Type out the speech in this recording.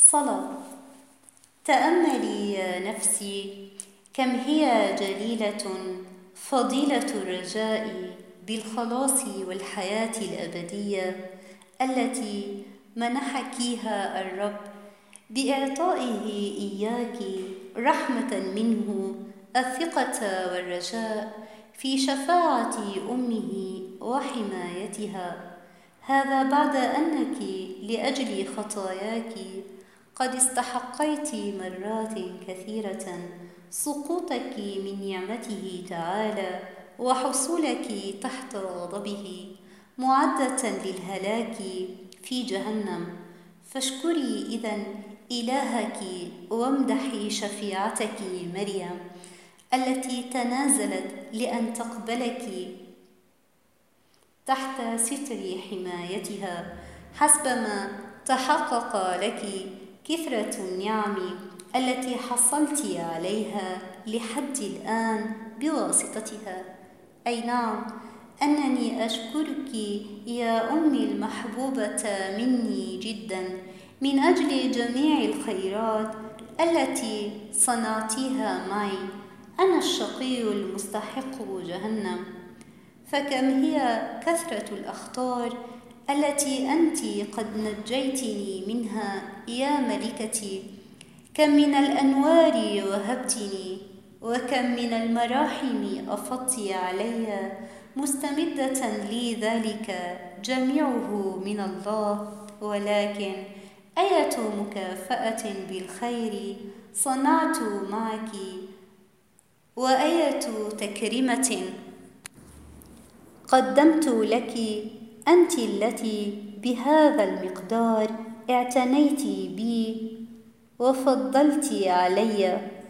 صلاة. تأملي يا نفسي كم هي جليلة فضيلة الرجاء بالخلاص والحياة الأبدية التي منحكيها الرب بإعطائه إياك رحمة منه، الثقة والرجاء في شفاعة أمه وحمايتها. هذا بعد أنك لأجل خطاياك قد استحقيت مرات كثيرة سقوطك من نعمته تعالى وحصولك تحت غضبه معدة للهلاك في جهنم. فاشكري إذن إلهك وامدحي شفيعتك مريم التي تنازلت لأن تقبلك تحت ستر حمايتها حسبما تحقق لك كثرة النعم التي حصلت عليها لحد الآن بواسطتها. أي نعم، أنني أشكرك يا أمي المحبوبة مني جدا من أجل جميع الخيرات التي صنعتيها معي، أنا الشقي المستحق جهنم. فكم هي كثرة الأخطار التي أنت قد نجيتني منها يا ملكتي، كم من الأنوار وهبتني، وكم من المراحم أفضت علي، مستمدة لي ذلك جميعه من الله. ولكن أية مكافأة بالخير صنعت معك، وأية تكرمة قدمت لك أنت التي بهذا المقدار اعتنيت بي وفضلت علي.